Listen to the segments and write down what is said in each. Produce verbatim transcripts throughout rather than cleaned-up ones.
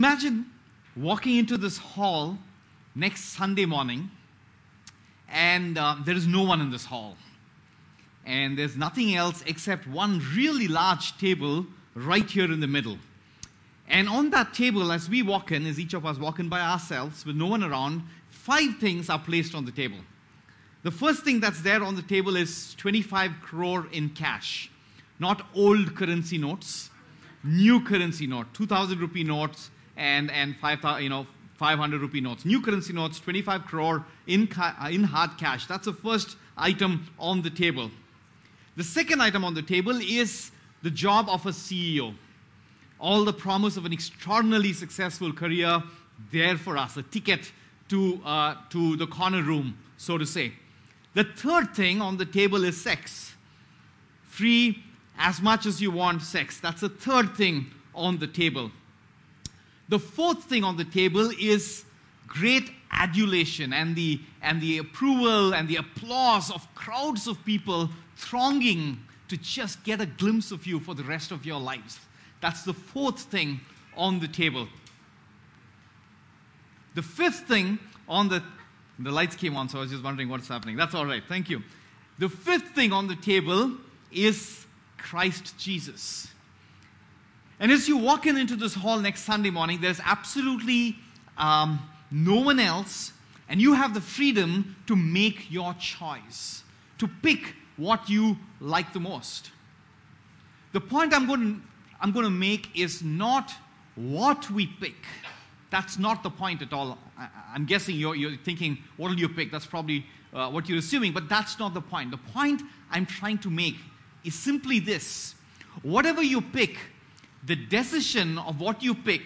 Imagine walking into this hall next Sunday morning, and uh, there is no one in this hall. And there's nothing else except one really large table right here in the middle. And on that table, as we walk in, as each of us walk in by ourselves with no one around, five things are placed on the table. The first thing that's there on the table is twenty-five crore in cash. Not old currency notes, new currency note, two thousand rupee notes, and, and five, you know, five hundred rupee notes. New currency notes, twenty-five crore in, ca- in hard cash. That's the first item on the table. The second item on the table is the job of a C E O. All the promise of an extraordinarily successful career there for us, a ticket to, uh, to the corner room, so to say. The third thing on the table is sex. Free as much as you want sex. That's the third thing on the table. The fourth thing on the table is great adulation and the, and the approval and the applause of crowds of people thronging to just get a glimpse of you for the rest of your lives. That's the fourth thing on the table. The fifth thing on the... The lights came on, so I was just wondering what's happening. That's all right. Thank you. The fifth thing on the table is Christ Jesus. And as you walk in into this hall next Sunday morning, there's absolutely um, no one else, and you have the freedom to make your choice, to pick what you like the most. The point I'm going to, I'm going to make is not what we pick. That's not the point at all. I, I'm guessing you're, you're thinking, what will you pick? That's probably uh, what you're assuming, but that's not the point. The point I'm trying to make is simply this. Whatever you pick, the decision of what you pick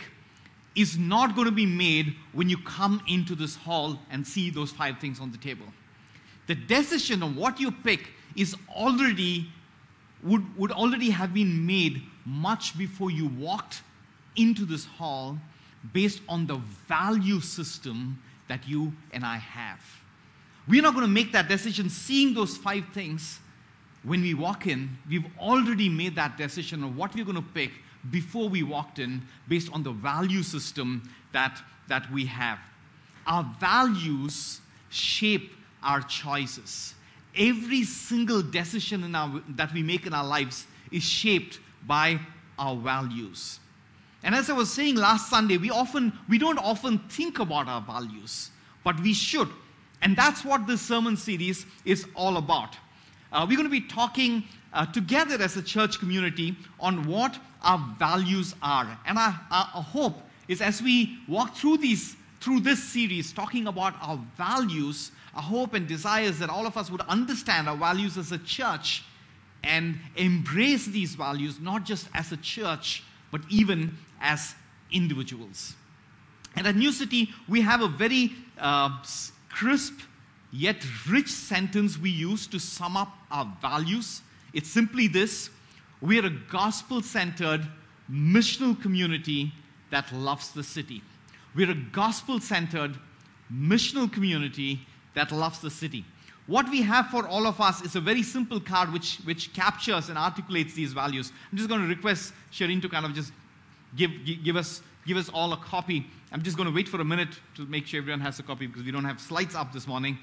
is not going to be made when you come into this hall and see those five things on the table. The decision of what you pick is already, would, would already have been made much before you walked into this hall, based on the value system that you and I have. We're not going to make that decision seeing those five things when we walk in. We've already made that decision of what we're going to pick before we walked in, based on the value system that, that we have. Our values shape our choices. Every single decision in our, that we make in our lives is shaped by our values. And as I was saying last Sunday, we often we don't often think about our values, but we should. And that's what this sermon series is all about. Uh, we're going to be talking uh, together as a church community on what our values are. And our, our, our hope is, as we walk through these through this series, talking about our values, our hope and desire is that all of us would understand our values as a church and embrace these values, not just as a church, but even as individuals. And at New City, we have a very uh, crisp yet rich sentence we use to sum up our values. It's simply this: we are a gospel-centered, missional community that loves the city. We're a gospel-centered, missional community that loves the city. What we have for all of us is a very simple card which, which captures and articulates these values. I'm just going to request Shireen to kind of just give, give, us, give us all a copy. I'm just going to wait for a minute to make sure everyone has a copy because we don't have slides up this morning.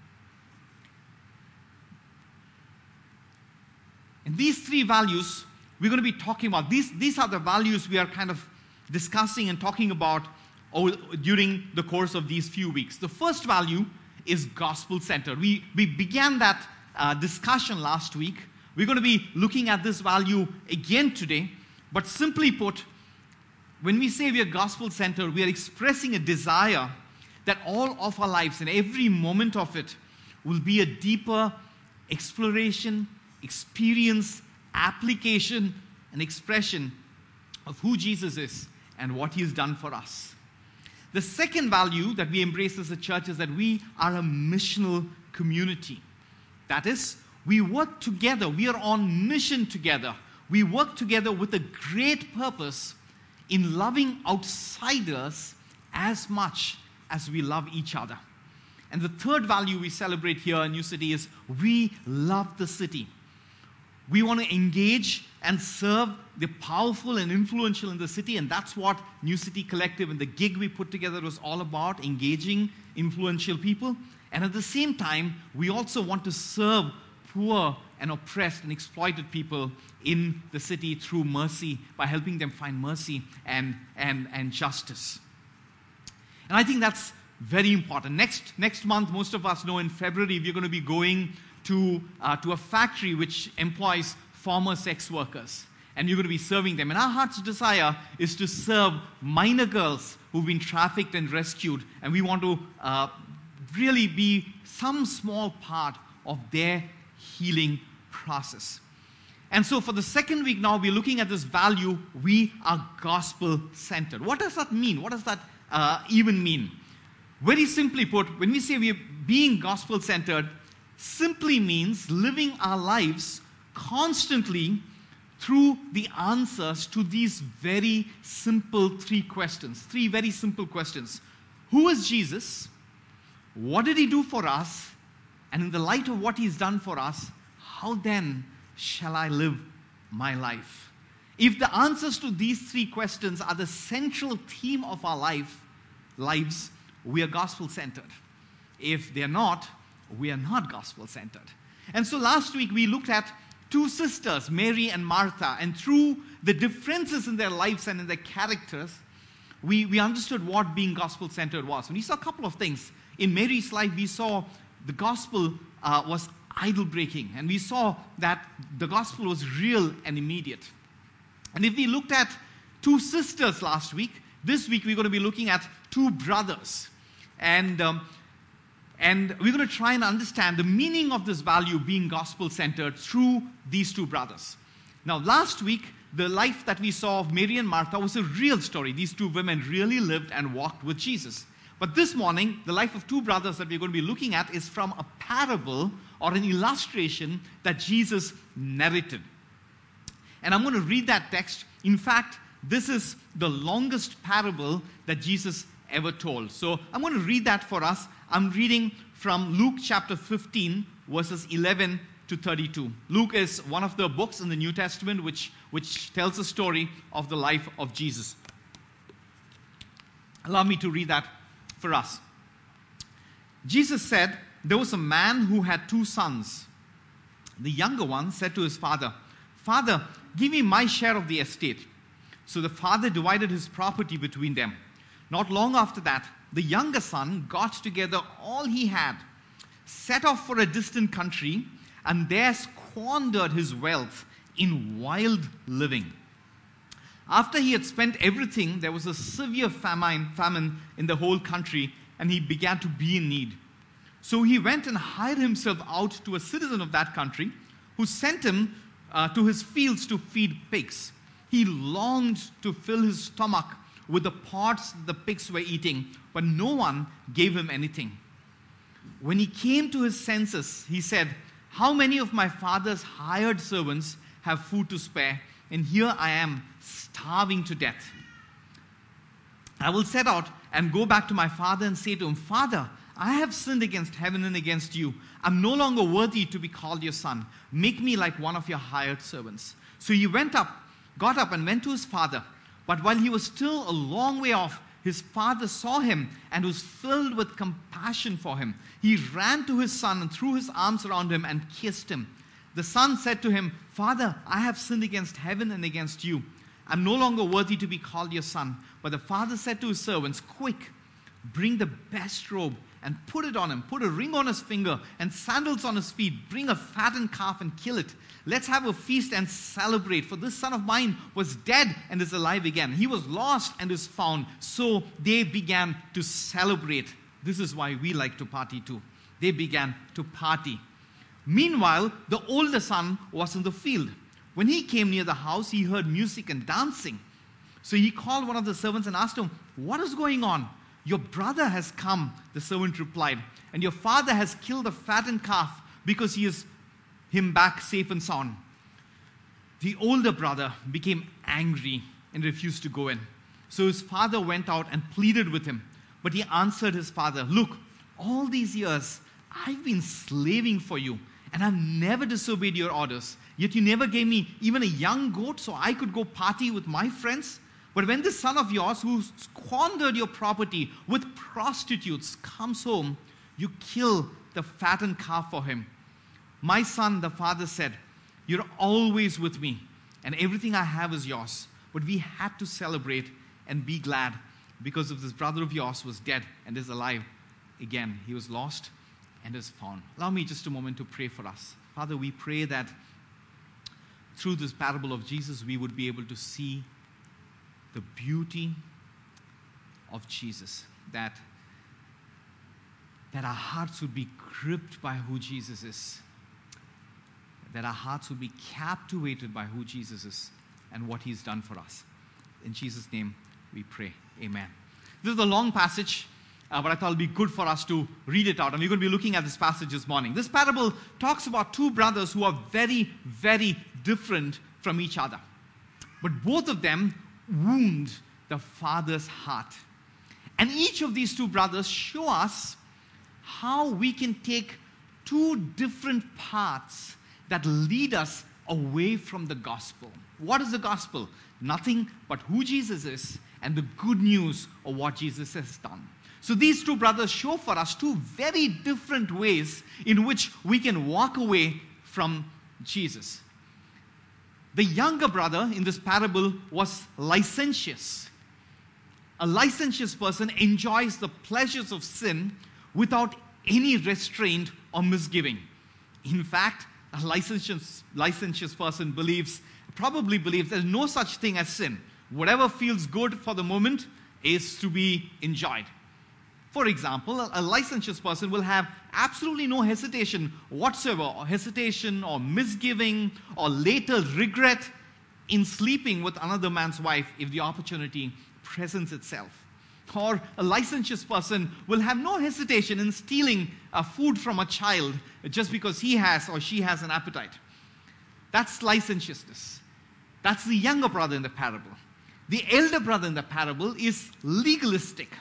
And these three values we're going to be talking about. These, these are the values we are kind of discussing and talking about over, during the course of these few weeks. The first value is gospel-centered. We, we began that uh, discussion last week. We're going to be looking at this value again today. But simply put, when we say we are gospel-centered, we are expressing a desire that all of our lives and every moment of it will be a deeper exploration, experience, application, and expression of who Jesus is and what He has done for us. The second value that we embrace as a church is that we are a missional community. That is, we work together. We are on mission together. We work together with a great purpose in loving outsiders as much as we love each other. And the third value we celebrate here in New City is we love the city. We want to engage and serve the powerful and influential in the city. And that's what New City Collective and the gig we put together was all about, engaging influential people. And at the same time, we also want to serve poor and oppressed and exploited people in the city through mercy, by helping them find mercy and, and, and justice. And I think that's very important. Next, next month, most of us know in February, we're going to be going to, uh, to a factory which employs former sex workers. And you're going to be serving them. And our heart's desire is to serve minor girls who've been trafficked and rescued. And we want to uh, really be some small part of their healing process. And so for the second week now, we're looking at this value, we are gospel-centered. What does that mean? What does that uh, even mean? Very simply put, when we say we're being gospel-centered, simply means living our lives constantly through the answers to these very simple three questions. Three very simple questions. Who is Jesus? What did he do for us? And in the light of what he's done for us, how then shall I live my life? If the answers to these three questions are the central theme of our life, lives, we are gospel-centered. If they're not, we are not gospel-centered. And so last week we looked at two sisters, Mary and Martha, and through the differences in their lives and in their characters, we, we understood what being gospel-centered was. And we saw a couple of things. In Mary's life, we saw the gospel uh, was idol-breaking, and we saw that the gospel was real and immediate. And if we looked at two sisters last week, this week we're going to be looking at two brothers. And, um, and we're going to try and understand the meaning of this value being gospel-centered through these two brothers. Now, last week, the life that we saw of Mary and Martha was a real story. These two women really lived and walked with Jesus. But this morning, the life of two brothers that we're going to be looking at is from a parable or an illustration that Jesus narrated. And I'm going to read that text. In fact, this is the longest parable that Jesus ever told. So I'm going to read that for us. I'm reading from Luke chapter fifteen, verses eleven to thirty-two. Luke is one of the books in the New Testament which, which tells the story of the life of Jesus. Allow me to read that for us. Jesus said, there was a man who had two sons. The younger one said to his father, Father, give me my share of the estate. So the father divided his property between them. Not long after that, the younger son got together all he had, set off for a distant country, and there squandered his wealth in wild living. After he had spent everything, there was a severe famine, famine in the whole country, and he began to be in need. So he went and hired himself out to a citizen of that country, who sent him uh, to his fields to feed pigs. He longed to fill his stomach with the pods the pigs were eating, but no one gave him anything. When he came to his senses, he said, how many of my father's hired servants have food to spare, and here I am, starving to death. I will set out and go back to my father and say to him, Father, I have sinned against heaven and against you. I'm no longer worthy to be called your son. Make me like one of your hired servants. So he went up, got up and went to his father. But while he was still a long way off, his father saw him and was filled with compassion for him. He ran to his son and threw his arms around him and kissed him. The son said to him, Father, I have sinned against heaven and against you. I'm no longer worthy to be called your son. But the father said to his servants, quick, bring the best robe and put it on him. Put a ring on his finger and sandals on his feet. Bring a fattened calf and kill it. Let's have a feast and celebrate. For this son of mine was dead and is alive again. He was lost and is found. So they began to celebrate. This is why we like to party too. They began to party. Meanwhile, the older son was in the field. When he came near the house, he heard music and dancing. So he called one of the servants and asked him, what is going on? Your brother has come, the servant replied, and your father has killed the fattened calf because he is him back safe and sound. The older brother became angry and refused to go in. So his father went out and pleaded with him. But he answered his father, look, all these years I've been slaving for you, and I've never disobeyed your orders. Yet you never gave me even a young goat so I could go party with my friends. But when this son of yours who squandered your property with prostitutes comes home, you kill the fattened calf for him. My son," the father said, "you're always with me, and everything I have is yours. But we had to celebrate and be glad because of this brother of yours was dead and is alive again. He was lost and is found." Allow me just a moment to pray for us. Father, we pray that through this parable of Jesus, we would be able to see the beauty of Jesus, that, that our hearts would be gripped by who Jesus is, that our hearts would be captivated by who Jesus is and what he's done for us. In Jesus' name we pray. Amen. This is a long passage, uh, but I thought it would be good for us to read it out. And we're going to be looking at this passage this morning. This parable talks about two brothers who are very, very different from each other. But both of them wound the father's heart. And each of these two brothers show us how we can take two different paths that lead us away from the gospel. What is the gospel? Nothing but who Jesus is and the good news of what Jesus has done. So these two brothers show for us two very different ways in which we can walk away from Jesus. The younger brother in this parable was licentious. A licentious person enjoys the pleasures of sin without any restraint or misgiving. In fact, a licentious, licentious person believes, probably believes there's no such thing as sin. Whatever feels good for the moment is to be enjoyed. For example, a, a licentious person will have absolutely no hesitation whatsoever, or hesitation or misgiving or later regret in sleeping with another man's wife if the opportunity presents itself. Or a licentious person will have no hesitation in stealing uh, food from a child just because he has or she has an appetite. That's licentiousness. That's the younger brother in the parable. The elder brother in the parable is legalistic.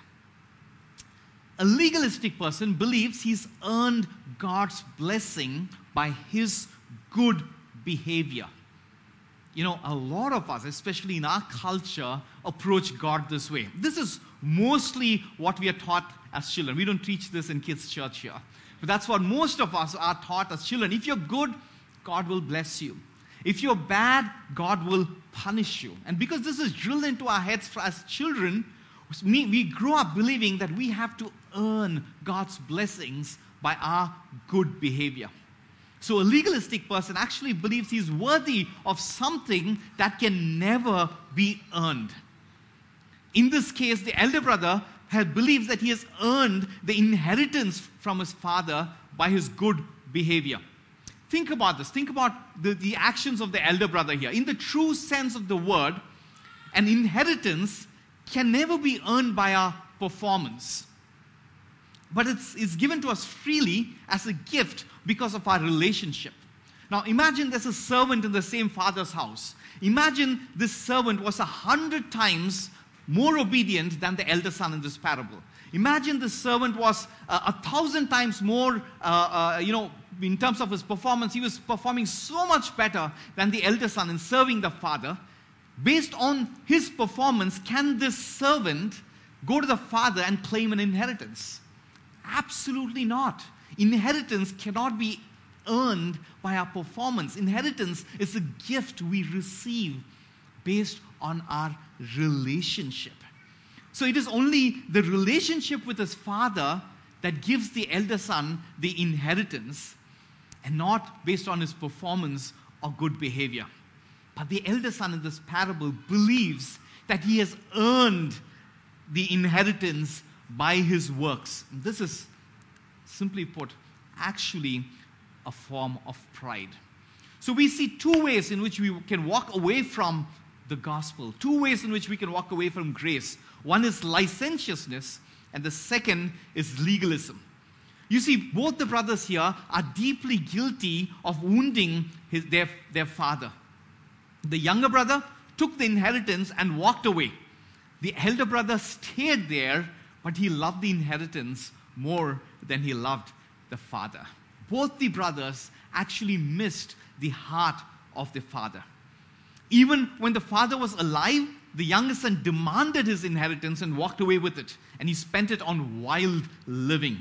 A legalistic person believes he's earned God's blessing by his good behavior. You know, a lot of us, especially in our culture, approach God this way. This is mostly what we are taught as children. We don't teach this in kids' church here. But that's what most of us are taught as children. If you're good, God will bless you. If you're bad, God will punish you. And because this is drilled into our heads as children, we grow up believing that we have to earn God's blessings by our good behavior. So a legalistic person actually believes he's worthy of something that can never be earned. In this case, the elder brother had believes that he has earned the inheritance from his father by his good behavior. Think about this. Think about the, the actions of the elder brother here. In the true sense of the word, an inheritance can never be earned by our performance. But it's, it's given to us freely as a gift because of our relationship. Now imagine there's a servant in the same father's house. Imagine this servant was a hundred times more obedient than the elder son in this parable. Imagine this servant was uh, a thousand times more, uh, uh, you know, in terms of his performance, he was performing so much better than the elder son in serving the father. Based on his performance, can this servant go to the father and claim an inheritance? Absolutely not. Inheritance cannot be earned by our performance. Inheritance is a gift we receive based on our relationship. So it is only the relationship with his father that gives the elder son the inheritance, and not based on his performance or good behavior. But the elder son in this parable believes that he has earned the inheritance by his works. This is, simply put, actually a form of pride. So we see two ways in which we can walk away from the gospel, two ways in which we can walk away from grace. One is licentiousness, and the second is legalism. You see, both the brothers here are deeply guilty of wounding his, their, their father. The younger brother took the inheritance and walked away. The elder brother stayed there, but he loved the inheritance more than he loved the father. Both the brothers actually missed the heart of their father. Even when the father was alive, the youngest son demanded his inheritance and walked away with it, and he spent it on wild living.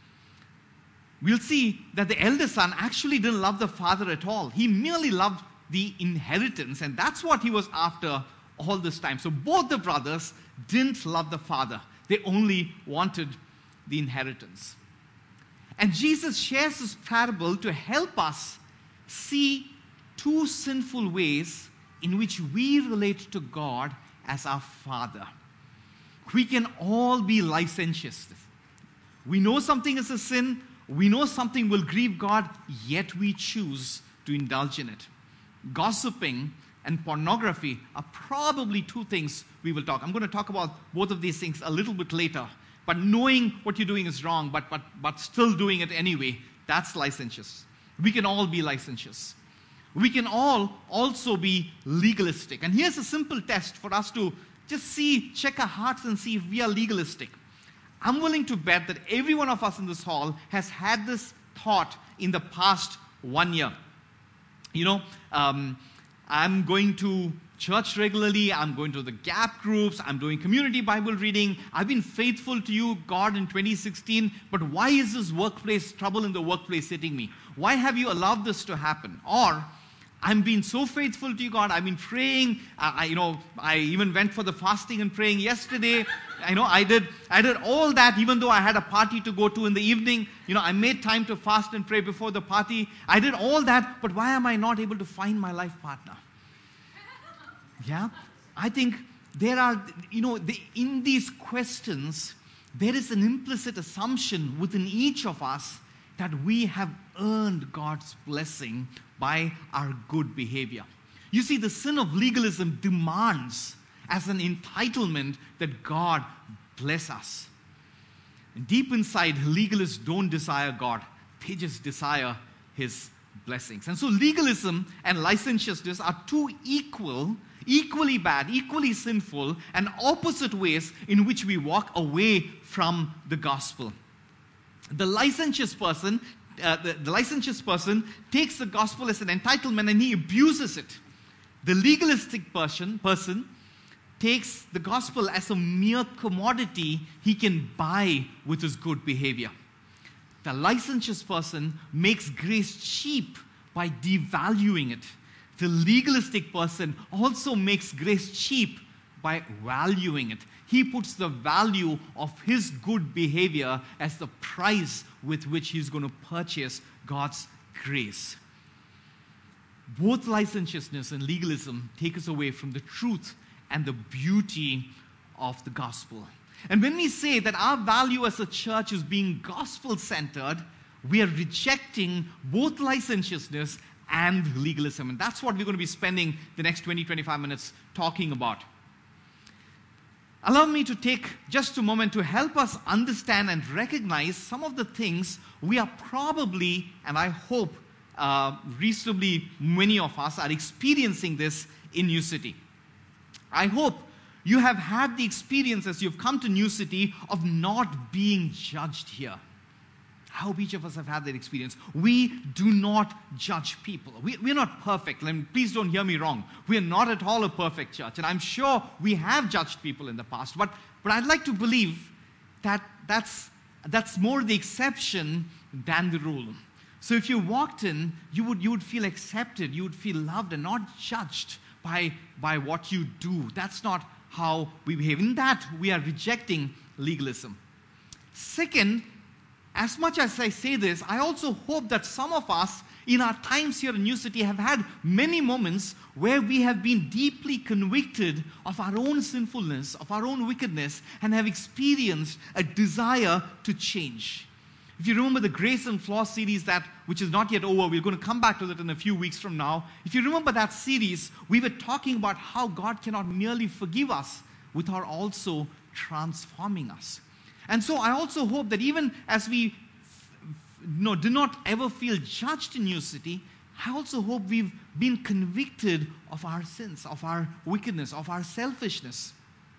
We'll see that the elder son actually didn't love the father at all. He merely loved the inheritance, and that's what he was after all this time. So both the brothers didn't love the father. They only wanted the inheritance. And Jesus shares this parable to help us see two sinful ways in which we relate to God as our Father. We can all be licentious. We know something is a sin. We know something will grieve God, yet we choose to indulge in it. Gossiping and pornography are probably two things we will talk. I'm going to talk about both of these things a little bit later. But knowing what you're doing is wrong, but, but, but still doing it anyway, that's licentious. We can all be licentious. We can all also be legalistic. And here's a simple test for us to just see, check our hearts and see if we are legalistic. I'm willing to bet that every one of us in this hall has had this thought in the past one year. You know, um, I'm going to church regularly, I'm going to the gap groups, I'm doing community Bible reading, I've been faithful to you, God, in twenty sixteen, but why is this workplace, trouble in the workplace hitting me? Why have you allowed this to happen? Or, I'm being so faithful to you, God, I've been praying, uh, I, you know, I even went for the fasting and praying yesterday, I know I did, I did all that even though I had a party to go to in the evening, you know, I made time to fast and pray before the party, I did all that, but why am I not able to find my life partner? Yeah, I think there are, you know, the, in these questions, there is an implicit assumption within each of us that we have earned God's blessing by our good behavior. You see, the sin of legalism demands as an entitlement that God bless us. And deep inside, legalists don't desire God. They just desire His blessings. And so legalism and licentiousness are two equal equally bad, equally sinful, and opposite ways in which we walk away from the gospel. The licentious person, uh, the, the licentious person takes the gospel as an entitlement and he abuses it. The legalistic person, person takes the gospel as a mere commodity he can buy with his good behavior. The licentious person makes grace cheap by devaluing it. The legalistic person also makes grace cheap by valuing it. He puts the value of his good behavior as the price with which he's going to purchase God's grace. Both licentiousness and legalism take us away from the truth and the beauty of the gospel. And when we say that our value as a church is being gospel-centered, we are rejecting both licentiousness and legalism. And that's what we're going to be spending the next twenty to twenty-five minutes talking about. Allow me to take just a moment to help us understand and recognize some of the things we are probably, and I hope uh, reasonably many of us are experiencing this in New City. I hope you have had the experience as you've come to New City of not being judged here. I hope each of us have had that experience. We do not judge people. We, we're not perfect. And please don't hear me wrong. We're not at all a perfect church. And I'm sure we have judged people in the past. But, but I'd like to believe that that's, that's more the exception than the rule. So if you walked in, you would, you would feel accepted. You would feel loved and not judged by, by what you do. That's not how we behave. In that, we are rejecting legalism. Second, as much as I say this, I also hope that some of us in our times here in New City have had many moments where we have been deeply convicted of our own sinfulness, of our own wickedness, and have experienced a desire to change. If you remember the Grace and Flaws series, that which is not yet over, we're going to come back to that in a few weeks from now. If you remember that series, we were talking about how God cannot merely forgive us without also transforming us. And so I also hope that even as we you know, do not ever feel judged in New City, I also hope we've been convicted of our sins, of our wickedness, of our selfishness.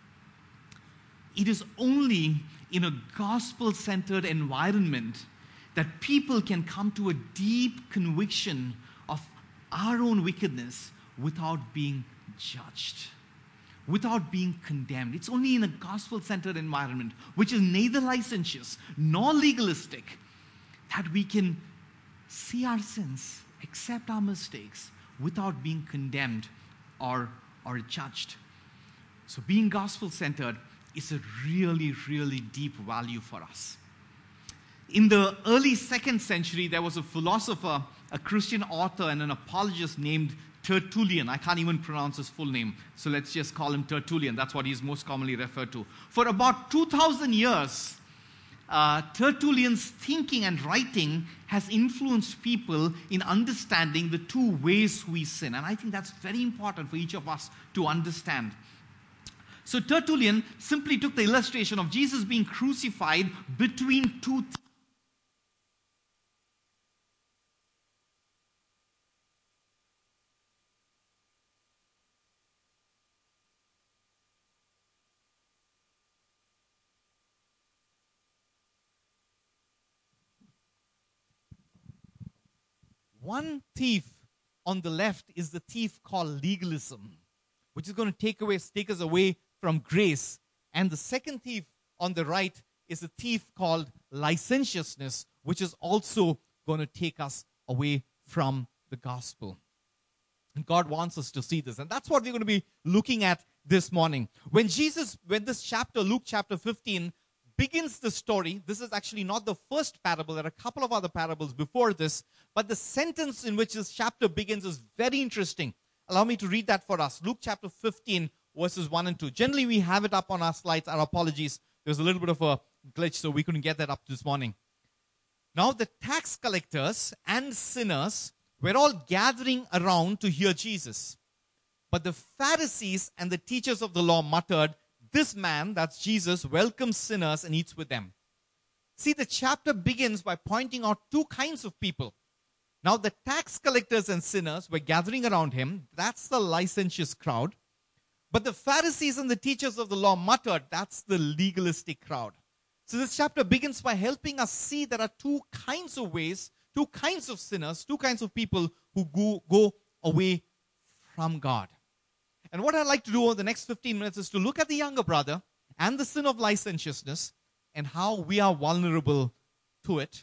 It is only in a gospel-centered environment that people can come to a deep conviction of our own wickedness without being judged, without being condemned. It's only in a gospel-centered environment, which is neither licentious nor legalistic, that we can see our sins, accept our mistakes, without being condemned or, or judged. So being gospel-centered is a really, really deep value for us. In the early second century, there was a philosopher, a Christian author, and an apologist named Tertullian. I can't even pronounce his full name, so let's just call him Tertullian. That's what he's most commonly referred to. For about two thousand years, uh, Tertullian's thinking and writing has influenced people in understanding the two ways we sin. And I think that's very important for each of us to understand. So Tertullian simply took the illustration of Jesus being crucified between two thieves. One thief on the left is the thief called legalism, which is going to take away, take us away from grace. And the second thief on the right is a thief called licentiousness, which is also going to take us away from the gospel. And God wants us to see this. And that's what we're going to be looking at this morning. When Jesus, when this chapter, Luke chapter fifteen, begins the story, this is actually not the first parable. There are a couple of other parables before this. But the sentence in which this chapter begins is very interesting. Allow me to read that for us. Luke chapter fifteen, verses one and two. Generally, we have it up on our slides. Our apologies. There's a little bit of a glitch, so we couldn't get that up this morning. Now, the tax collectors and sinners were all gathering around to hear Jesus. But the Pharisees and the teachers of the law muttered, "This man," that's Jesus, "welcomes sinners and eats with them." See, the chapter begins by pointing out two kinds of people. Now, the tax collectors and sinners were gathering around him. That's the licentious crowd. But the Pharisees and the teachers of the law muttered. That's the legalistic crowd. So this chapter begins by helping us see there are two kinds of ways, two kinds of sinners, two kinds of people who go, go away from God. And what I'd like to do over the next fifteen minutes is to look at the younger brother and the sin of licentiousness and how we are vulnerable to it.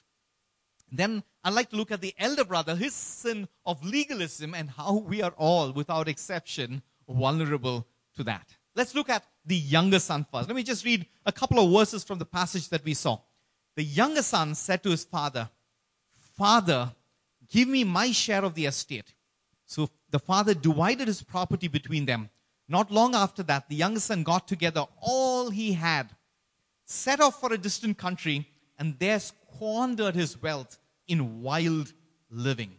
Then I'd like to look at the elder brother, his sin of legalism, and how we are all, without exception, vulnerable to that. Let's look at the younger son first. Let me just read a couple of verses from the passage that we saw. The younger son said to his father, "Father, give me my share of the estate." So the father divided his property between them. Not long after that, the younger son got together all he had, set off for a distant country, and there squandered his wealth in wild living.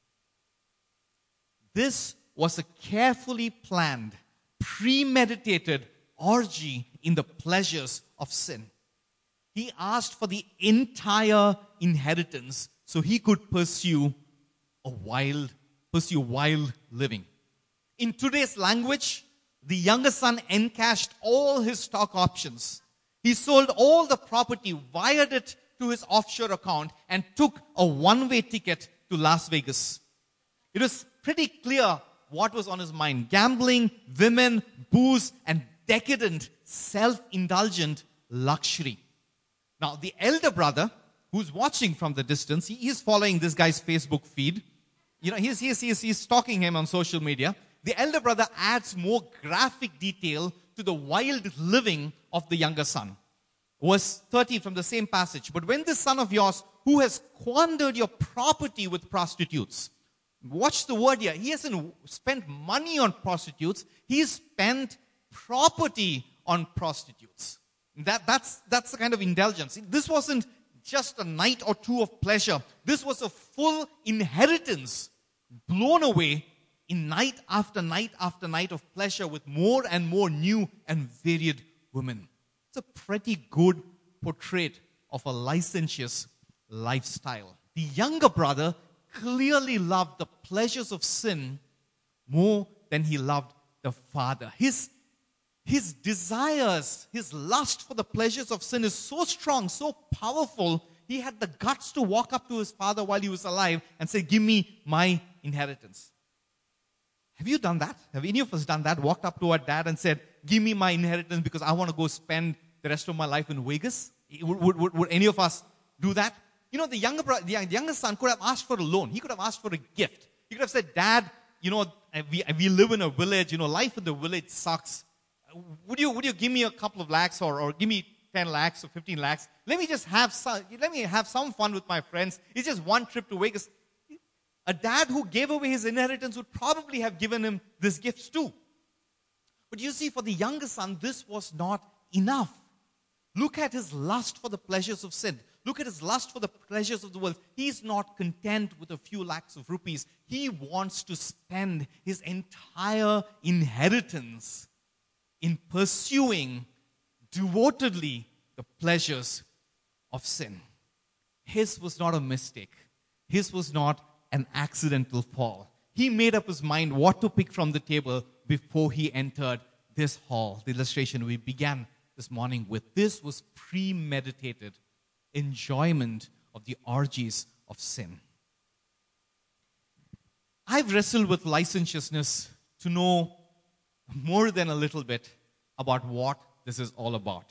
This was a carefully planned, premeditated orgy in the pleasures of sin. He asked for the entire inheritance so he could pursue a wild, pursue wild living. In today's language, the younger son encashed all his stock options. He sold all the property, wired it to his offshore account, and took a one-way ticket to Las Vegas. It was pretty clear what was on his mind. Gambling, women, booze, and decadent, self-indulgent luxury. Now, the elder brother, who's watching from the distance, he is following this guy's Facebook feed. You know, he's, he's, he's, he's stalking him on social media. The elder brother adds more graphic detail to the wild living of the younger son. Verse thirty from the same passage. "But when this son of yours, who has squandered your property with prostitutes," watch the word here. He hasn't spent money on prostitutes. He's spent property on prostitutes. That, that's, that's the kind of indulgence. This wasn't just a night or two of pleasure. This was a full inheritance blown away in night after night after night of pleasure with more and more new and varied women. It's a pretty good portrait of a licentious lifestyle. The younger brother clearly loved the pleasures of sin more than he loved the father. His, his desires, his lust for the pleasures of sin is so strong, so powerful, he had the guts to walk up to his father while he was alive and say, "Give me my inheritance." Have you done that? Have any of us done that? Walked up to our dad and said, give me my inheritance because I want to go spend the rest of my life in Vegas? Would, would, would, would any of us do that? You know, the younger, bro- the younger son could have asked for a loan. He could have asked for a gift. He could have said, Dad, you know, we, we live in a village. You know, life in the village sucks. Would you, would you give me a couple of lakhs or, or give me ten lakhs or fifteen lakhs? Let me just have some, let me have some fun with my friends. It's just one trip to Vegas. A dad who gave away his inheritance would probably have given him these gifts too. But you see, for the younger son, this was not enough. Look at his lust for the pleasures of sin. Look at his lust for the pleasures of the world. He's not content with a few lakhs of rupees. He wants to spend his entire inheritance in pursuing devotedly the pleasures of sin. His was not a mistake. His was not an accidental fall. He made up his mind what to pick from the table before he entered this hall. The illustration we began this morning with, this was premeditated enjoyment of the orgies of sin. I've wrestled with licentiousness to know more than a little bit about what this is all about.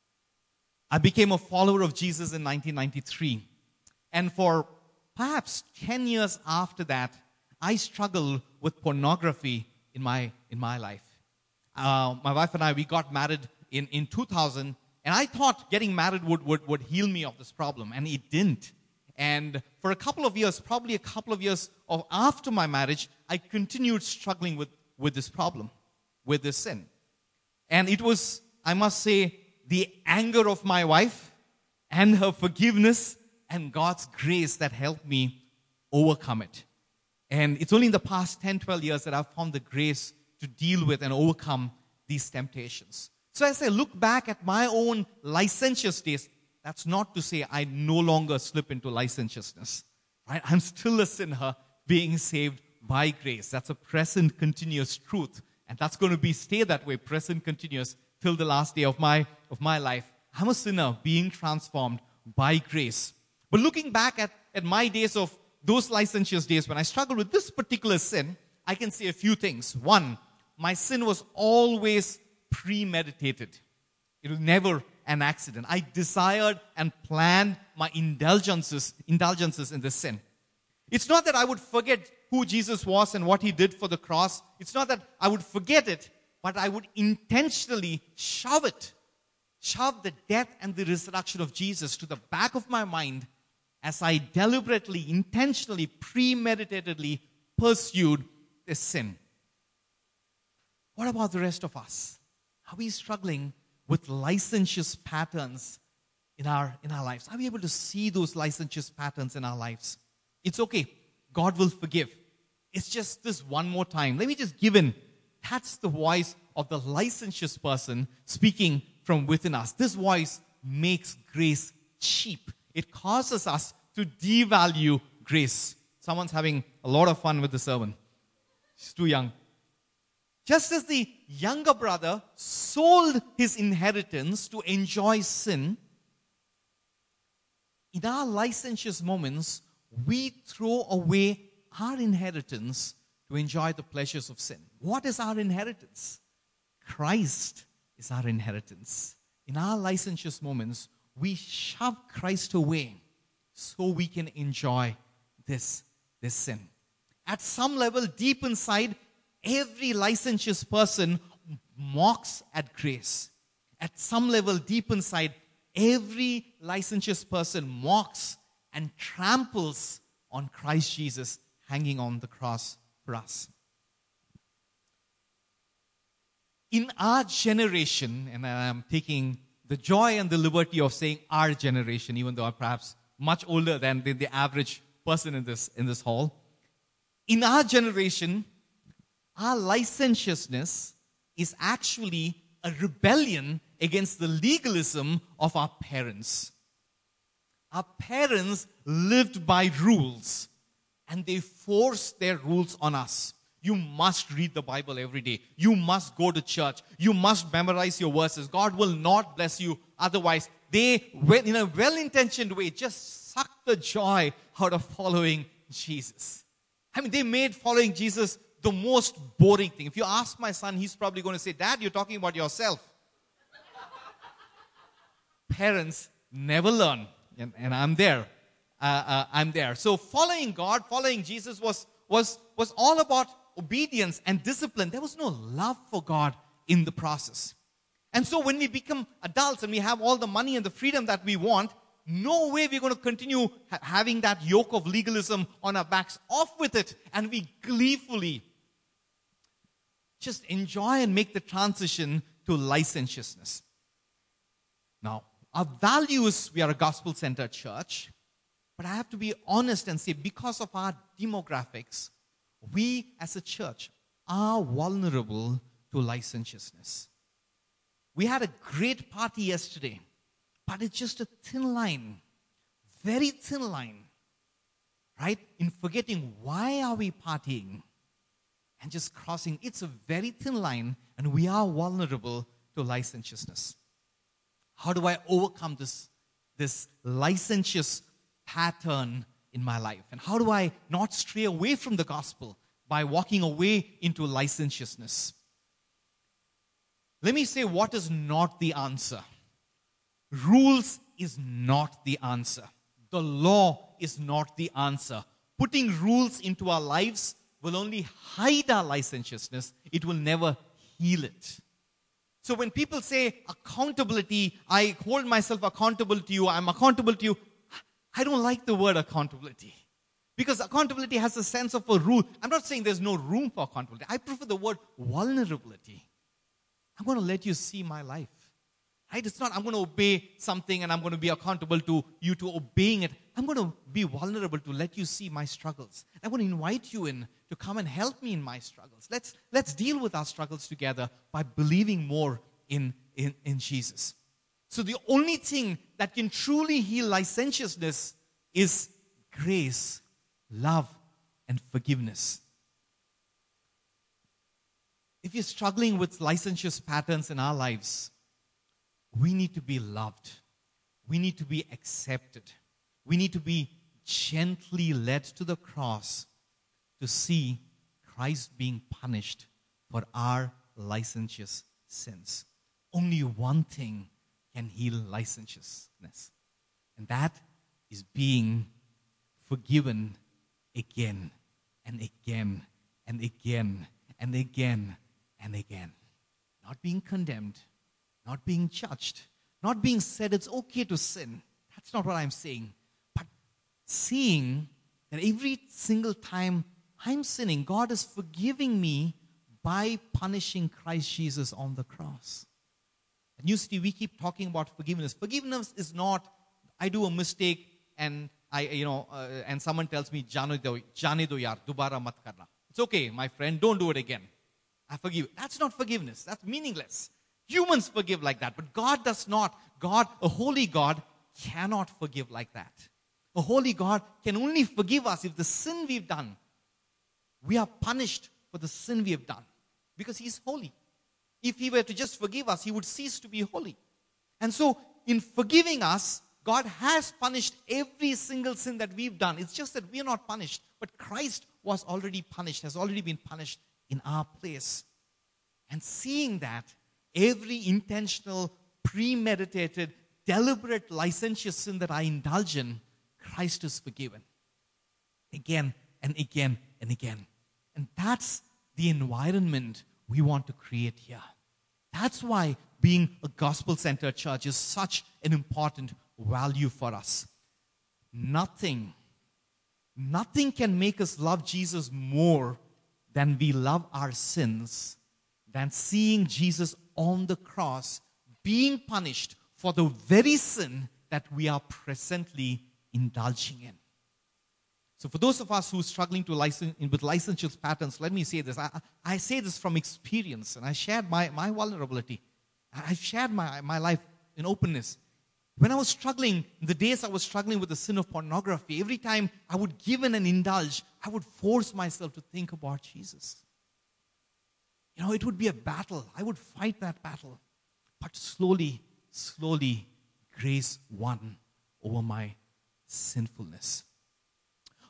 I became a follower of Jesus in nineteen ninety-three, and for perhaps ten years after that, I struggled with pornography in my in my life. Uh, my wife and I, we got married in, in two thousand, and I thought getting married would, would, would heal me of this problem, and it didn't. And for a couple of years, probably a couple of years of after my marriage, I continued struggling with, with this problem, with this sin. And it was, I must say, the anger of my wife and her forgiveness and God's grace that helped me overcome it. And it's only in the past ten, twelve years that I've found the grace to deal with and overcome these temptations. So as I look back at my own licentious days, that's not to say I no longer slip into licentiousness. Right? I'm still a sinner being saved by grace. That's a present continuous truth. And that's going to be stay that way, present continuous, till the last day of my, of my life. I'm a sinner being transformed by grace. But looking back at, at my days of those licentious days when I struggled with this particular sin, I can say a few things. One, my sin was always premeditated. It was never an accident. I desired and planned my indulgences, indulgences in this sin. It's not that I would forget who Jesus was and what he did for the cross. It's not that I would forget it, but I would intentionally shove it, shove the death and the resurrection of Jesus to the back of my mind as I deliberately, intentionally, premeditatedly pursued this sin. What about the rest of us? Are we struggling with licentious patterns in our, in our lives? Are we able to see those licentious patterns in our lives? It's okay. God will forgive. It's just this one more time. Let me just give in. That's the voice of the licentious person speaking from within us. This voice makes grace cheap. It causes us to devalue grace. Someone's having a lot of fun with the sermon. She's too young. Just as the younger brother sold his inheritance to enjoy sin, in our licentious moments, we throw away our inheritance to enjoy the pleasures of sin. What is our inheritance? Christ is our inheritance. In our licentious moments, we shove Christ away so we can enjoy this, this sin. At some level, deep inside, every licentious person mocks at grace. At some level, deep inside, every licentious person mocks and tramples on Christ Jesus hanging on the cross for us. In our generation, and I'm taking the joy and the liberty of saying our generation, even though I'm perhaps much older than the, the average person in this, in this hall. In our generation, our licentiousness is actually a rebellion against the legalism of our parents. Our parents lived by rules, and they forced their rules on us. You must read the Bible every day. You must go to church. You must memorize your verses. God will not bless you otherwise. They, in a well-intentioned way, just sucked the joy out of following Jesus. I mean, they made following Jesus the most boring thing. If you ask my son, he's probably going to say, Dad, you're talking about yourself. Parents never learn. And, and I'm there. Uh, uh, I'm there. So following God, following Jesus was, was, was all about obedience and discipline. There was no love for God in the process. And so when we become adults and we have all the money and the freedom that we want, no way we're going to continue ha- having that yoke of legalism on our backs. Off with it. And we gleefully just enjoy and make the transition to licentiousness. Now, our values, we are a gospel-centered church. But I have to be honest and say, because of our demographics, we as a church are vulnerable to licentiousness. We had a great party yesterday, but it's just a thin line, very thin line, right? In forgetting why are we partying and just crossing. It's a very thin line, and we are vulnerable to licentiousness. How do I overcome this, this licentious pattern in my life? And how do I not stray away from the gospel by walking away into licentiousness? Let me say what is not the answer. Rules is not the answer. The law is not the answer. Putting rules into our lives will only hide our licentiousness. It will never heal it. So when people say accountability, I hold myself accountable to you, I'm accountable to you, I don't like the word accountability. Because accountability has a sense of a rule. I'm not saying there's no room for accountability. I prefer the word vulnerability. I'm going to let you see my life. Right? It's not I'm going to obey something and I'm going to be accountable to you to obeying it. I'm going to be vulnerable to let you see my struggles. I'm going to invite you in to come and help me in my struggles. Let's, let's deal with our struggles together by believing more in, in, in Jesus. So the only thing that can truly heal licentiousness is grace, love, and forgiveness. If you're struggling with licentious patterns in our lives, we need to be loved. We need to be accepted. We need to be gently led to the cross to see Christ being punished for our licentious sins. Only one thing can heal licentiousness, and that is being forgiven again and again and again and again and again. Not being condemned, not being judged, not being said it's okay to sin. That's not what I'm saying. But seeing that every single time I'm sinning, God is forgiving me by punishing Christ Jesus on the cross. And you see, we keep talking about forgiveness. Forgiveness is not, I do a mistake and I, you know, uh, and someone tells me, Jane do yaar, dubara mat karna. It's okay, my friend, don't do it again. I forgive. That's not forgiveness. That's meaningless. Humans forgive like that, but God does not. God, a holy God, cannot forgive like that. A holy God can only forgive us if the sin we've done, we are punished for the sin we have done because He's holy. If He were to just forgive us, He would cease to be holy. And so, in forgiving us, God has punished every single sin that we've done. It's just that we are not punished, but Christ was already punished, has already been punished in our place. And seeing that, every intentional, premeditated, deliberate, licentious sin that I indulge in, Christ is forgiven. Again and again and again. And that's the environment we want to create here. That's why being a gospel-centered church is such an important value for us. Nothing, nothing can make us love Jesus more than we love our sins, than seeing Jesus on the cross being punished for the very sin that we are presently indulging in. So for those of us who are struggling to license, with licentious patterns, let me say this. I, I say this from experience, and I shared my, my vulnerability. I shared my, my life in openness. When I was struggling, in the days I was struggling with the sin of pornography, every time I would give in and indulge, I would force myself to think about Jesus. You know, it would be a battle. I would fight that battle. But slowly, slowly, grace won over my sinfulness.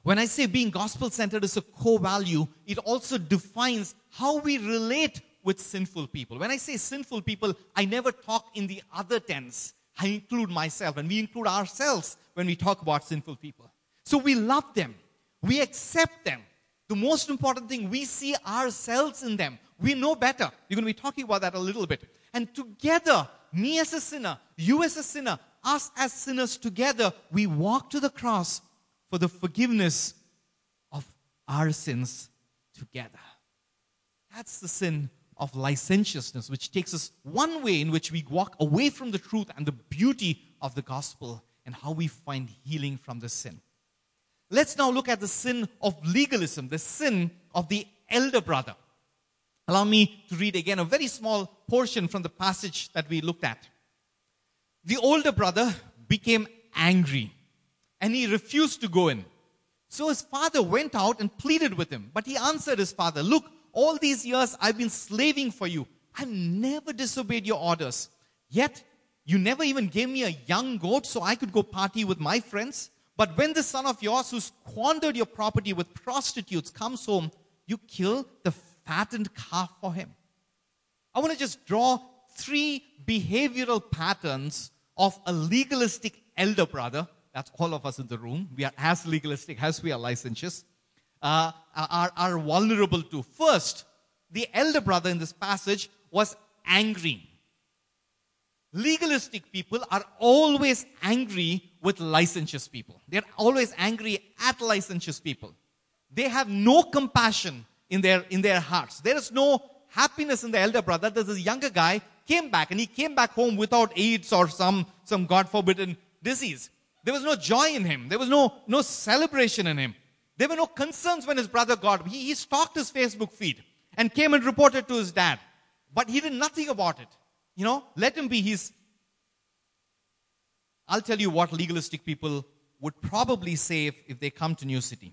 When I say being gospel-centered is a core value, it also defines how we relate with sinful people. When I say sinful people, I never talk in the other tense. I include myself, and we include ourselves when we talk about sinful people. So we love them. We accept them. The most important thing, we see ourselves in them. We know better. We're going to be talking about that a little bit. And together, me as a sinner, you as a sinner, us as sinners together, we walk to the cross for the forgiveness of our sins together. That's the sin of licentiousness, which takes us one way in which we walk away from the truth and the beauty of the gospel and how we find healing from the sin. Let's now look at the sin of legalism, the sin of the elder brother. Allow me to read again a very small portion from the passage that we looked at. The older brother became angry and he refused to go in. So his father went out and pleaded with him. But he answered his father, "Look, all these years I've been slaving for you. I've never disobeyed your orders. Yet you never even gave me a young goat so I could go party with my friends. But when this son of yours who squandered your property with prostitutes comes home, you kill the fattened calf for him." I want to just draw three behavioral patterns of a legalistic elder brother. That's all of us in the room. We are as legalistic as we are licentious. Uh, are, are vulnerable to. First, the elder brother in this passage was angry. Legalistic people are always angry with licentious people. They're always angry at licentious people. They have no compassion in their, in their hearts. There is no happiness in the elder brother. There's this younger guy came back and he came back home without AIDS or some, some God forbidden disease. There was no joy in him. There was no, no celebration in him. There were no concerns when his brother got. He, he stalked his Facebook feed and came and reported to his dad. But he did nothing about it. You know, let him be. He's. I'll tell you what legalistic people would probably say if, if they come to New City.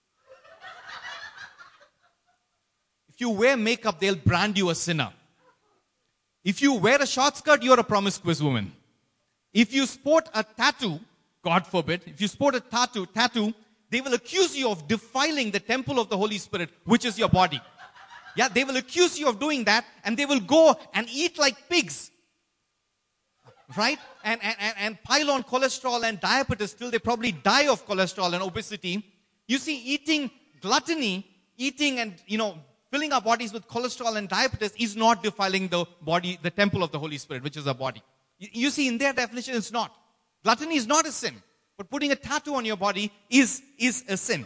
If you wear makeup, they'll brand you a sinner. If you wear a short skirt, you're a promiscuous woman. If you sport a tattoo, God forbid, if you sport a tattoo, tattoo, they will accuse you of defiling the temple of the Holy Spirit, which is your body. Yeah, they will accuse you of doing that, and they will go and eat like pigs. Right? And, and, and pile on cholesterol and diabetes till they probably die of cholesterol and obesity. You see, eating gluttony, eating and, you know, filling our bodies with cholesterol and diabetes is not defiling the body, the temple of the Holy Spirit, which is our body. You, you see, in their definition, it's not. Gluttony is not a sin. But putting a tattoo on your body is, is a sin.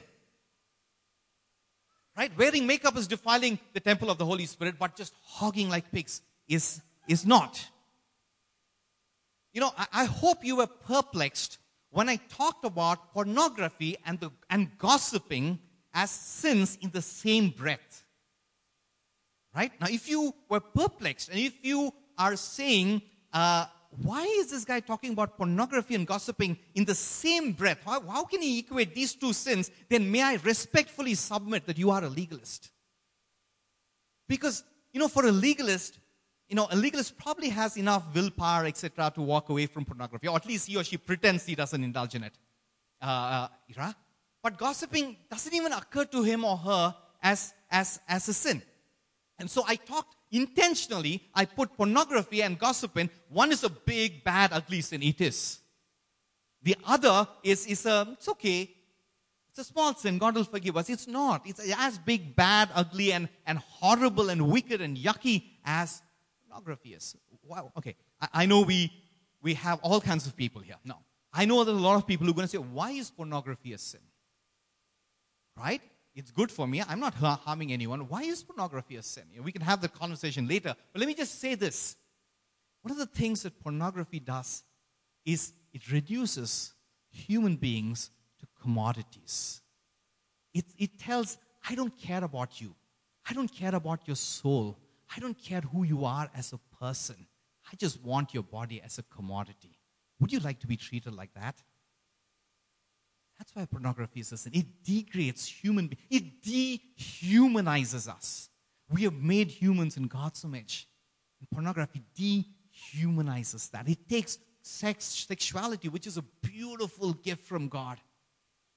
Right? Wearing makeup is defiling the temple of the Holy Spirit, but just hogging like pigs is, is not. You know, I, I hope you were perplexed when I talked about pornography and, the, and gossiping as sins in the same breath. Right? Now, if you were perplexed and if you are saying, uh, why is this guy talking about pornography and gossiping in the same breath? How, how can he equate these two sins? Then may I respectfully submit that you are a legalist. Because, you know, for a legalist, you know, a legalist probably has enough willpower, et cetera, to walk away from pornography, or at least he or she pretends he doesn't indulge in it. Uh, uh, but gossiping doesn't even occur to him or her as, as, as a sin. And so I talked intentionally, I put pornography and gossip in. One is a big, bad, ugly sin. It is. The other is, is a, it's okay. It's a small sin. God will forgive us. It's not. It's as big, bad, ugly, and, and horrible and wicked and yucky as pornography is. Wow. Okay. I, I know we, we have all kinds of people here. No. I know there's a lot of people who are going to say, why is pornography a sin? Right? It's good for me. I'm not harming anyone. Why is pornography a sin? We can have the conversation later. But let me just say this. One of the things that pornography does is it reduces human beings to commodities. It, it tells, I don't care about you. I don't care about your soul. I don't care who you are as a person. I just want your body as a commodity. Would you like to be treated like that? That's why pornography is a sin. It degrades human beings. It dehumanizes us. We have made humans in God's image. And pornography dehumanizes that. It takes sex, sexuality, which is a beautiful gift from God,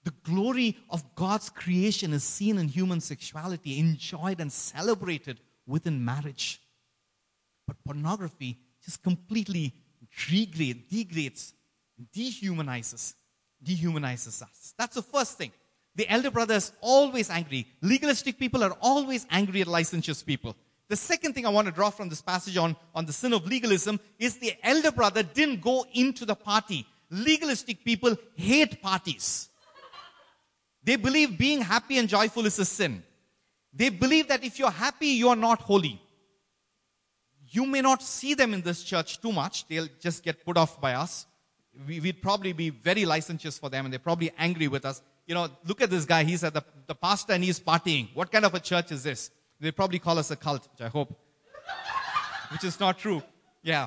The glory of God's creation is seen in human sexuality, enjoyed and celebrated within marriage. But pornography just completely degrades, degrades, dehumanizes, dehumanizes us. That's the first thing. The elder brother is always angry. Legalistic people are always angry at licentious people. The second thing I want to draw from this passage on, on the sin of legalism is the elder brother didn't go into the party. Legalistic people hate parties. They believe being happy and joyful is a sin. They believe that if you're happy, you're not holy. You may not see them in this church too much. They'll just get put off by us. We, we'd probably be very licentious for them, and they're probably angry with us. You know, look at this guy. He's at the, the pastor and he's partying. What kind of a church is this? They probably call us a cult, which I hope. Which is not true. Yeah.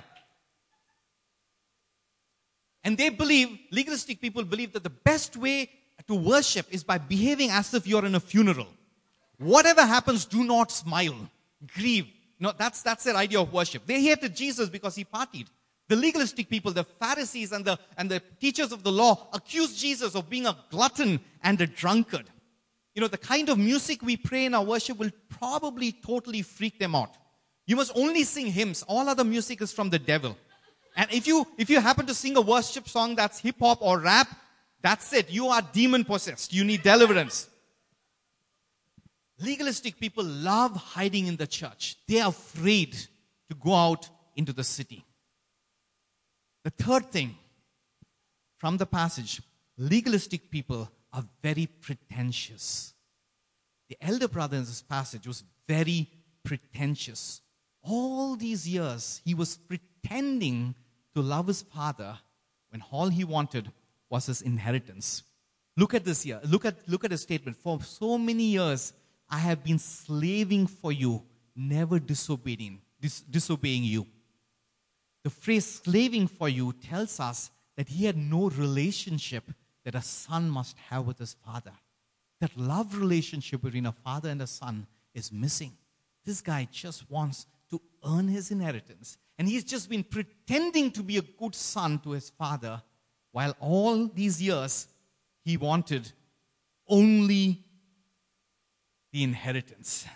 And they believe, legalistic people believe that the best way to worship is by behaving as if you're in a funeral. Whatever happens, do not smile. Grieve. No, that's, that's their idea of worship. They hated Jesus because he partied. The legalistic people, the Pharisees and the, and the teachers of the law accused Jesus of being a glutton and a drunkard. You know, the kind of music we pray in our worship will probably totally freak them out. You must only sing hymns. All other music is from the devil. And if you, if you happen to sing a worship song that's hip-hop or rap, that's it. You are demon-possessed. You need deliverance. Legalistic people love hiding in the church. They are afraid to go out into the city. The third thing from the passage, legalistic people are very pretentious. The elder brother in this passage was very pretentious. All these years, he was pretending to love his father when all he wanted was his inheritance. Look at this here. Look at, look at his statement. For so many years, I have been slaving for you, never disobeying, dis- disobeying you. The phrase slaving for you tells us that he had no relationship that a son must have with his father. That love relationship between a father and a son is missing. This guy just wants to earn his inheritance. And he's just been pretending to be a good son to his father, while all these years he wanted only the inheritance.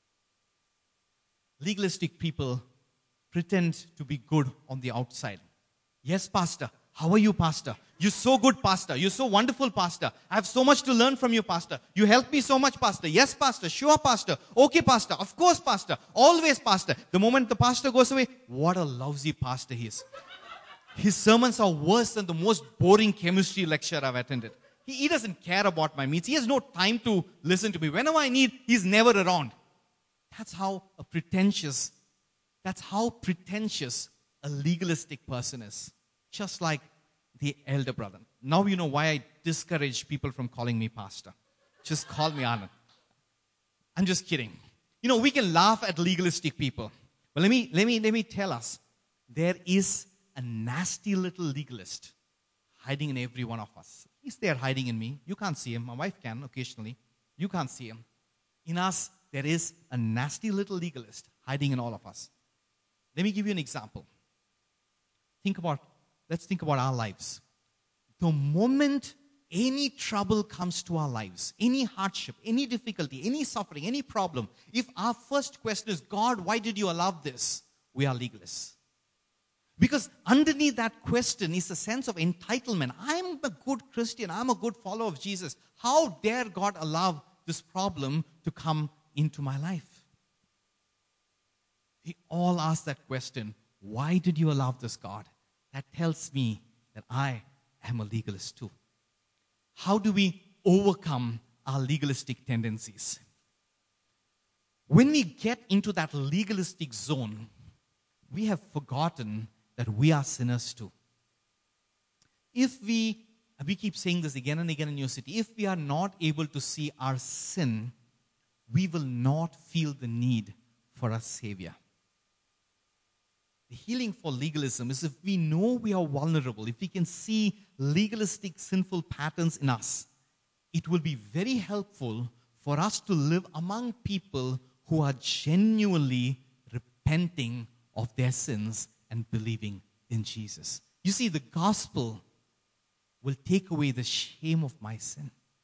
Legalistic people pretend to be good on the outside. Yes, pastor. How are you, pastor? You're so good, pastor. You're so wonderful, pastor. I have so much to learn from you, pastor. You help me so much, pastor. Yes, pastor. Sure, pastor. Okay, pastor. Of course, pastor. Always, pastor. The moment the pastor goes away, what a lousy pastor he is. His sermons are worse than the most boring chemistry lecture I've attended. He, he doesn't care about my needs. He has no time to listen to me. Whenever I need, he's never around. That's how a pretentious, that's how pretentious a legalistic person is. Just like the elder brother. Now you know why I discourage people from calling me pastor. Just call me Anand. I'm just kidding. You know, we can laugh at legalistic people. But let me, let me, let me tell us, there is a nasty little legalist hiding in every one of us. He's there hiding in me. You can't see him. My wife can occasionally. You can't see him. In us, there is a nasty little legalist hiding in all of us. Let me give you an example. Think about Let's think about our lives. The moment any trouble comes to our lives, any hardship, any difficulty, any suffering, any problem, if our first question is, God, why did you allow this? We are legalists. Because underneath that question is a sense of entitlement. I'm a good Christian. I'm a good follower of Jesus. How dare God allow this problem to come into my life? We all ask that question. Why did you allow this, God? That tells me that I am a legalist too. How do we overcome our legalistic tendencies? When we get into that legalistic zone, we have forgotten that we are sinners too. If we, we keep saying this again and again in New City, if we are not able to see our sin, we will not feel the need for a Savior. The healing for legalism is if we know we are vulnerable, if we can see legalistic sinful patterns in us, it will be very helpful for us to live among people who are genuinely repenting of their sins and believing in Jesus. You see, the gospel will take away the shame of my sin.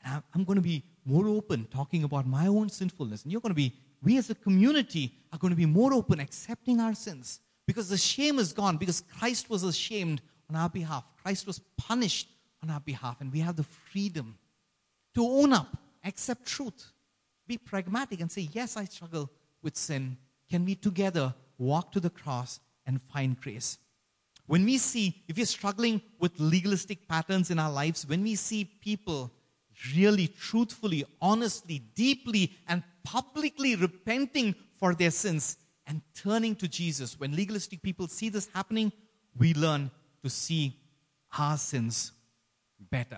And I'm going to be more open talking about my own sinfulness. And you're going to be, we as a community are going to be more open accepting our sins. Because the shame is gone. Because Christ was ashamed on our behalf. Christ was punished on our behalf. And we have the freedom to own up, accept truth, be pragmatic and say, yes, I struggle with sin. Can we together walk to the cross and find grace? When we see, if you're struggling with legalistic patterns in our lives, when we see people really, truthfully, honestly, deeply, and publicly repenting for their sins and turning to Jesus, when legalistic people see this happening, we learn to see our sins better.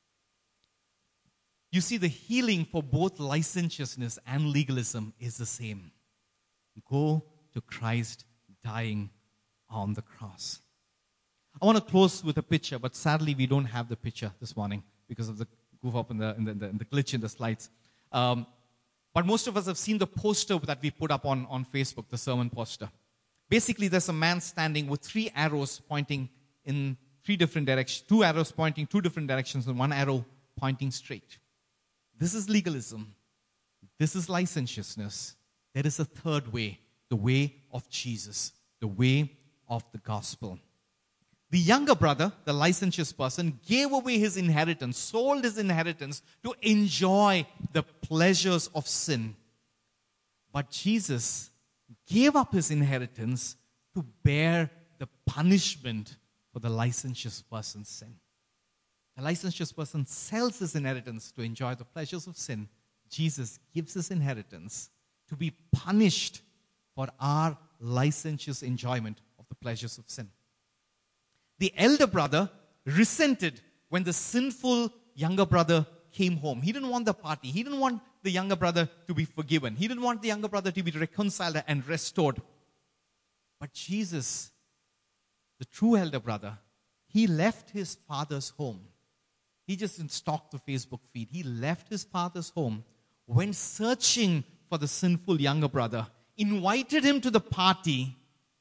You see, the healing for both licentiousness and legalism is the same. Go to Christ dying on the cross. I want to close with a picture, but sadly we don't have the picture this morning because of the goof up in the, in the, in the, in the glitch in the slides. Um, but most of us have seen the poster that we put up on, on Facebook, the sermon poster. Basically, there's a man standing with three arrows pointing in three different directions, two arrows pointing two different directions and one arrow pointing straight. This is legalism. This is licentiousness. There is a third way, the way of Jesus, the way of the gospel. The younger brother, the licentious person, gave away his inheritance, sold his inheritance to enjoy the pleasures of sin. But Jesus gave up his inheritance to bear the punishment for the licentious person's sin. The licentious person sells his inheritance to enjoy the pleasures of sin. Jesus gives his inheritance to be punished for our licentious enjoyment of the pleasures of sin. The elder brother resented when the sinful younger brother came home. He didn't want the party. He didn't want the younger brother to be forgiven. He didn't want the younger brother to be reconciled and restored. But Jesus, the true elder brother, he left his father's home. He just didn't stalk the Facebook feed. He left his father's home, went searching for the sinful younger brother, invited him to the party,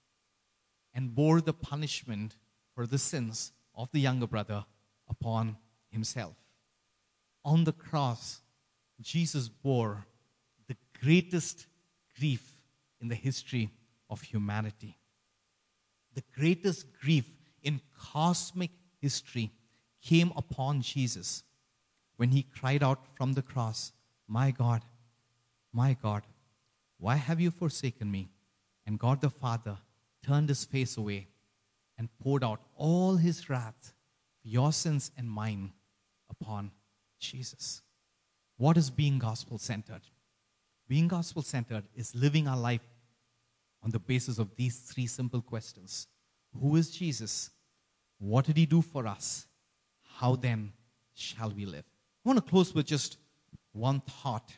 and bore the punishment for the sins of the younger brother upon himself. On the cross, Jesus bore the greatest grief in the history of humanity. The greatest grief in cosmic history came upon Jesus when he cried out from the cross, "My God, my God, why have you forsaken me?" And God the Father turned his face away and poured out all his wrath for your sins and mine upon Jesus. What is being gospel-centered? Being gospel-centered is living our life on the basis of these three simple questions. Who is Jesus? What did he do for us? How then shall we live? I want to close with just one thought.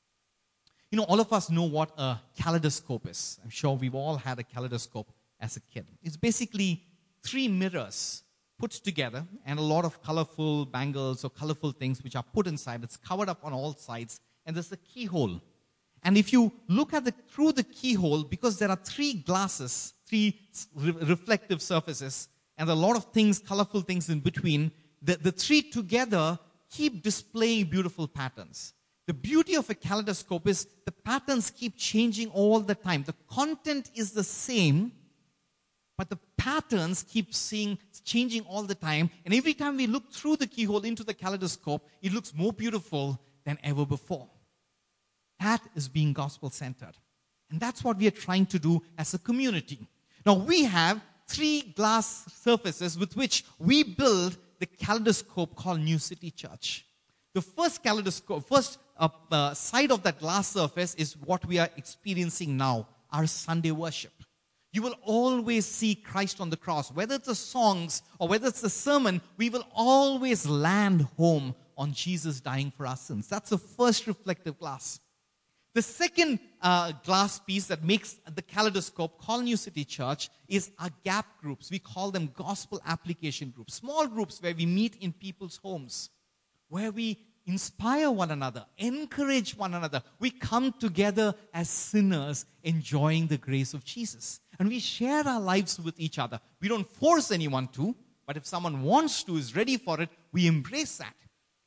You know, all of us know what a kaleidoscope is. I'm sure we've all had a kaleidoscope as a kid. It's basically three mirrors put together and a lot of colorful bangles or colorful things which are put inside. It's covered up on all sides, and there's a keyhole. And if you look at the through the keyhole, because there are three glasses, three re- reflective surfaces, and a lot of things, colorful things in between, the, the three together keep displaying beautiful patterns. The beauty of a kaleidoscope is the patterns keep changing all the time. The content is the same, but the patterns keep seeing, changing all the time. And every time we look through the keyhole into the kaleidoscope, it looks more beautiful than ever before. That is being gospel-centered. And that's what we are trying to do as a community. Now, we have three glass surfaces with which we build the kaleidoscope called New City Church. The first kaleidoscope, first uh, uh, side of that glass surface is what we are experiencing now, our Sunday worship. You will always see Christ on the cross. Whether it's the songs or whether it's the sermon, we will always land home on Jesus dying for our sins. That's the first reflective glass. The second uh, glass piece that makes the kaleidoscope called New City Church is our gap groups. We call them gospel application groups. Small groups where we meet in people's homes, where we inspire one another, encourage one another. We come together as sinners enjoying the grace of Jesus. And we share our lives with each other. We don't force anyone to, but if someone wants to, is ready for it, we embrace that.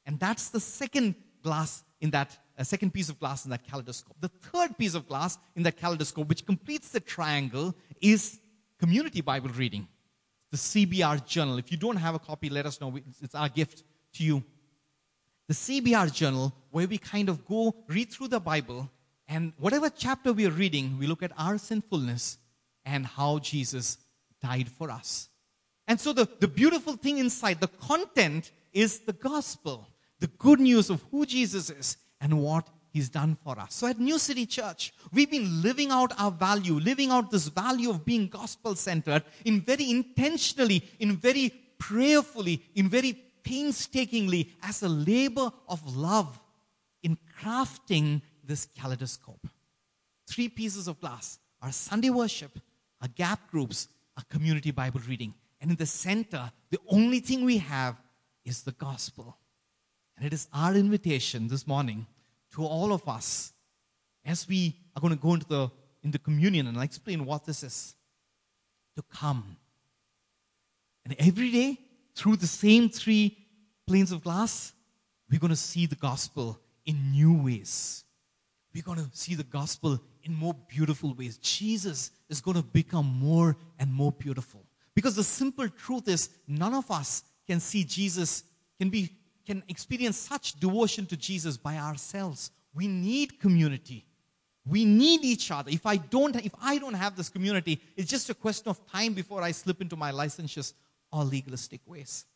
And that's the second glass in that, uh, second piece of glass in that kaleidoscope. The third piece of glass in that kaleidoscope, which completes the triangle, is community Bible reading. The C B R Journal. If you don't have a copy, let us know. It's our gift to you. The C B R Journal, where we kind of go read through the Bible, and whatever chapter we are reading, we look at our sinfulness and how Jesus died for us. And so the, the beautiful thing inside, the content is the gospel, the good news of who Jesus is and what he's done for us. So at New City Church, we've been living out our value, living out this value of being gospel-centered in very intentionally, in very prayerfully, in very painstakingly, as a labor of love in crafting this kaleidoscope. Three pieces of glass: our Sunday worship, our gap groups, our community Bible reading. And in the center, the only thing we have is the gospel. And it is our invitation this morning to all of us, as we are going to go into the, into communion, and I'll explain what this is, to come. And every day, through the same three planes of glass, we're going to see the gospel in new ways. We're going to see the gospel in more beautiful ways. Jesus is going to become more and more beautiful. Because the simple truth is, none of us can see Jesus, can be, can experience such devotion to Jesus by ourselves. We need community. We need each other. If I don't, if I don't have this community, it's just a question of time before I slip into my licentious or legalistic ways.